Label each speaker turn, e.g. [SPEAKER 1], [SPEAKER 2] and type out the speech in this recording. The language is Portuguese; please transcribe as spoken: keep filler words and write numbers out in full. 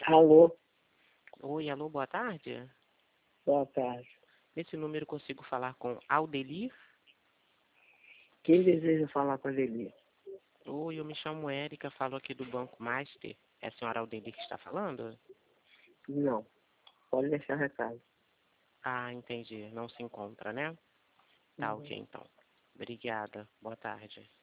[SPEAKER 1] Alô,
[SPEAKER 2] Oi, alô, boa tarde.
[SPEAKER 1] boa tarde.
[SPEAKER 2] Nesse número consigo falar com Aldelir?
[SPEAKER 1] Quem deseja falar com a Lili?
[SPEAKER 2] Oi, eu me chamo Érica, falo aqui do Banco Master. É a senhora Aldelir que está falando?
[SPEAKER 1] Não, pode deixar recado.
[SPEAKER 2] Ah, entendi. Não se encontra, né? Tá,
[SPEAKER 1] Uhum.
[SPEAKER 2] ok, então. Obrigada. Boa tarde.